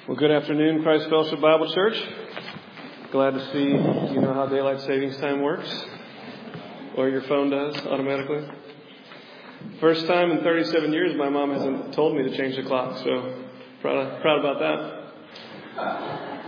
Well, good afternoon, Christ Fellowship Bible Church. Glad to see you know how daylight savings time works, or your phone does automatically. First time in 37 years my mom hasn't told me to change the clock, so proud about that.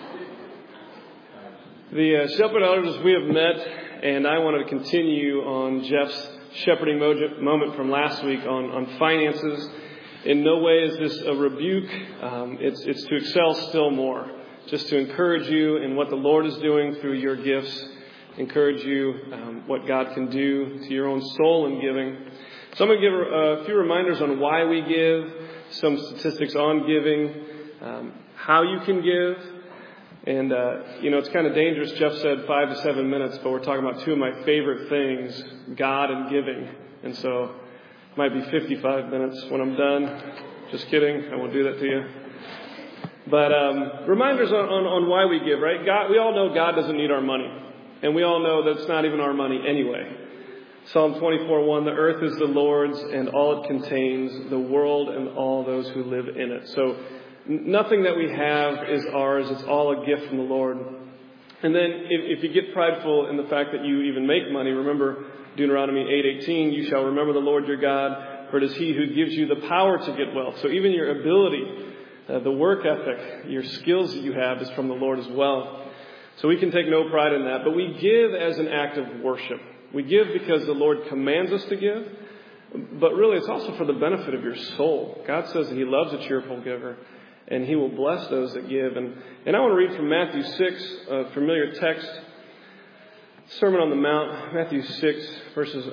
The Shepherd Elders, we have met, and I wanted to continue on Jeff's shepherding moment from last week on finances. In no way is this a rebuke. It's to excel still more. Just to encourage you in what the Lord is doing through your gifts. Encourage you what God can do to your own soul in giving. So I'm going to give a few reminders on why we give. Some statistics on giving. How you can give. And, it's kind of dangerous. Jeff said 5 to 7 minutes, but we're talking about two of my favorite things, God and giving. And so might be 55 minutes when I'm done. Just kidding. I won't do that to you. But reminders on why we give, right? God, we all know God doesn't need our money. And we all know that's not even our money anyway. Psalm 24:1, the earth is the Lord's and all it contains, the world and all those who live in it. So nothing that we have is ours. It's all a gift from the Lord. And then if you get prideful in the fact that you even make money, remember Deuteronomy 8:18, you shall remember the Lord your God, for it is He who gives you the power to get wealth. So even your ability, the work ethic, your skills that you have is from the Lord as well. So we can take no pride in that. But we give as an act of worship. We give because the Lord commands us to give. But really it's also for the benefit of your soul. God says that He loves a cheerful giver. And He will bless those that give. And I want to read from Matthew 6, a familiar text. Sermon on the Mount, Matthew 6, verses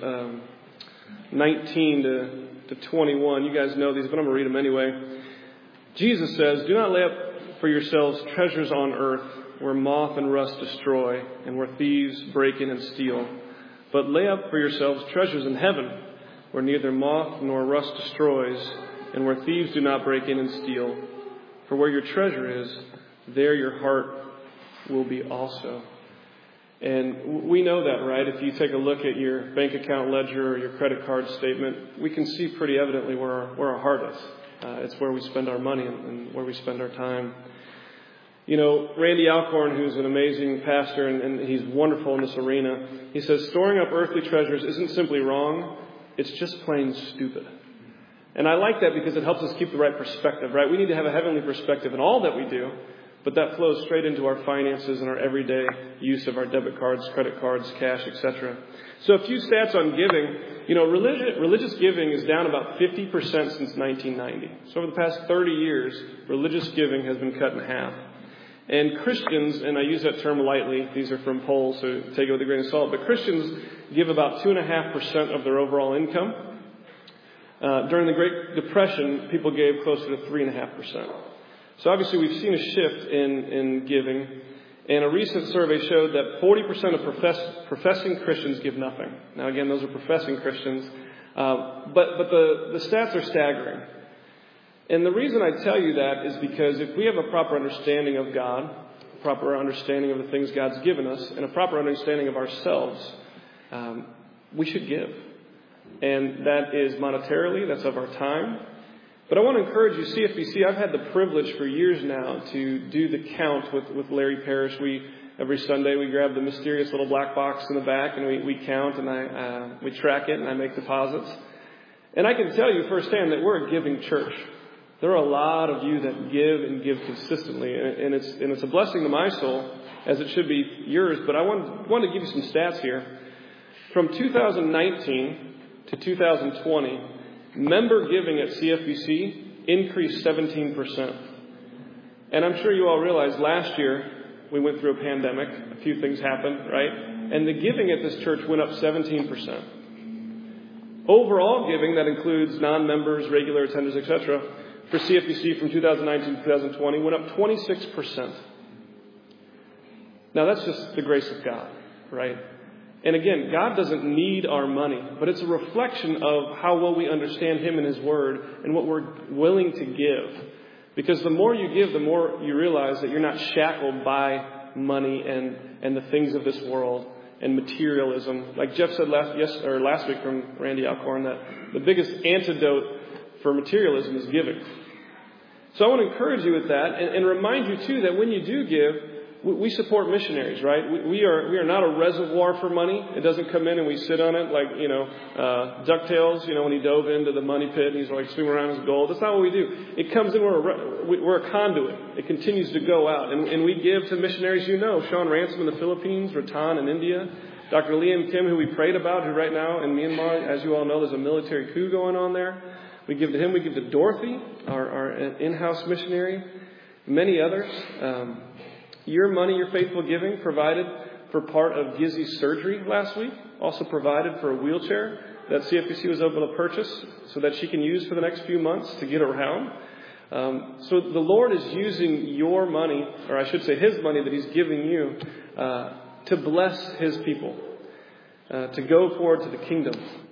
19 to 21. You guys know these, but I'm going to read them anyway. Jesus says, do not lay up for yourselves treasures on earth where moth and rust destroy and where thieves break in and steal. But lay up for yourselves treasures in heaven where neither moth nor rust destroys and where thieves do not break in and steal. For where your treasure is, there your heart will be also. And we know that, right? If you take a look at your bank account ledger or your credit card statement, we can see pretty evidently where our heart is. It's where we spend our money and where we spend our time. You know, Randy Alcorn, who's an amazing pastor, and he's wonderful in this arena, he says, storing up earthly treasures isn't simply wrong, it's just plain stupid. And I like that because it helps us keep the right perspective, right? We need to have a heavenly perspective in all that we do, but that flows straight into our finances and our everyday use of our debit cards, credit cards, cash, etc. So a few stats on giving. You know, religious giving is down about 50% since 1990. So over the past 30 years, religious giving has been cut in half. And Christians, and I use that term lightly, these are from polls, so take it with a grain of salt, but Christians give about 2.5% of their overall income. During the Great Depression, people gave closer to 3.5%. So obviously we've seen a shift in giving. And a recent survey showed that 40% of professing Christians give nothing. Now again, those are professing Christians. But the stats are staggering. And the reason I tell you that is because if we have a proper understanding of God, a proper understanding of the things God's given us, and a proper understanding of ourselves, we should give. And that is monetarily, that's of our time. But I want to encourage you, CFBC, I've had the privilege for years now to do the count with Larry Parrish. Every Sunday we grab the mysterious little black box in the back and we count and we track it and I make deposits. And I can tell you firsthand that we're a giving church. There are a lot of you that give and give consistently. And it's a blessing to my soul, as it should be yours. But I want to give you some stats here. From 2019 to 2020, member giving at CFBC increased 17%. And I'm sure you all realize last year we went through a pandemic. A few things happened, right? And the giving at this church went up 17%. Overall giving, that includes non-members, regular attenders, etc., for CFBC from 2019 to 2020 went up 26%. Now that's just the grace of God, right? And again, God doesn't need our money, but it's a reflection of how well we understand Him and His Word and what we're willing to give. Because the more you give, the more you realize that you're not shackled by money and the things of this world and materialism. Like Jeff said last week from Randy Alcorn, that the biggest antidote for materialism is giving. So I want to encourage you with that and remind you, too, that when you do give, we support missionaries, right? We are not a reservoir for money. It doesn't come in and we sit on it like, DuckTales, when he dove into the money pit and he's like swimming around his gold. That's not what we do. It comes in, we're a conduit. It continues to go out. And we give to missionaries, Sean Ransom in the Philippines, Rattan in India, Dr. Liam Kim, who we prayed about, who right now in Myanmar, as you all know, there's a military coup going on there. We give to him. We give to Dorothy, our in-house missionary, many others. Your money, your faithful giving, provided for part of Gizzy's surgery last week. Also provided for a wheelchair that CFBC was able to purchase so that she can use for the next few months to get around. So the Lord is using your money, or I should say His money that He's giving you, to bless His people, to go forward to the kingdom.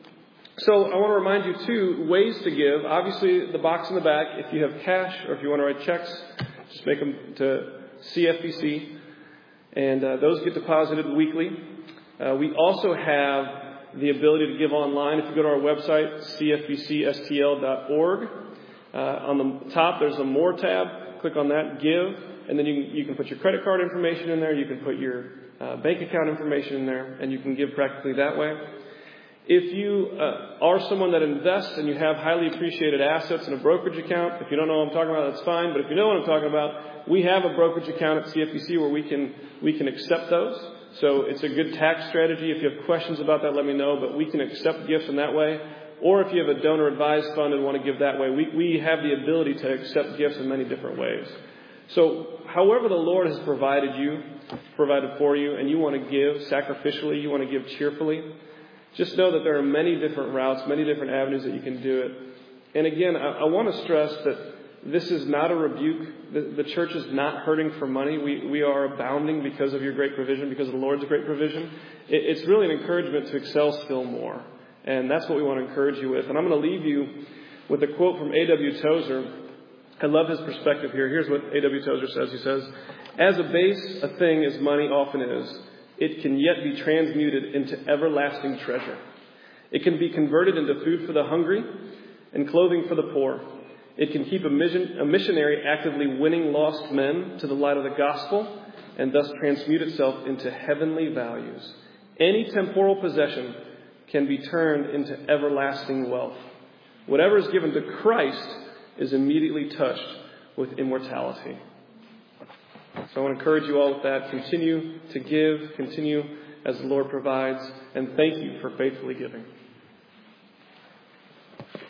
So I want to remind you, too, ways to give. Obviously, the box in the back, if you have cash or if you want to write checks, just make them to CFBC, and those get deposited weekly. We also have the ability to give online. If you go to our website, cfbcstl.org, on the top there's a More tab. Click on that, Give, and then you can put your credit card information in there. You can put your bank account information in there, and you can give practically that way. If you are someone that invests and you have highly appreciated assets in a brokerage account, if you don't know what I'm talking about, that's fine. But if you know what I'm talking about, we have a brokerage account at CFBC where we can accept those. So it's a good tax strategy. If you have questions about that, let me know. But we can accept gifts in that way. Or if you have a donor-advised fund and want to give that way, we have the ability to accept gifts in many different ways. So however the Lord has provided for you, and you want to give sacrificially, you want to give cheerfully, just know that there are many different routes, many different avenues that you can do it. And again, I want to stress that this is not a rebuke. The church is not hurting for money. We are abounding because of your great provision, because of the Lord's great provision. It's really an encouragement to excel still more. And that's what we want to encourage you with. And I'm going to leave you with a quote from A.W. Tozer. I love his perspective here. Here's what A.W. Tozer says. He says, "As abase a thing as money often is, it can yet be transmuted into everlasting treasure. It can be converted into food for the hungry and clothing for the poor. It can keep a missionary actively winning lost men to the light of the gospel and thus transmute itself into heavenly values. Any temporal possession can be turned into everlasting wealth. Whatever is given to Christ is immediately touched with immortality." So I want to encourage you all with that. Continue to give, continue as the Lord provides, and thank you for faithfully giving.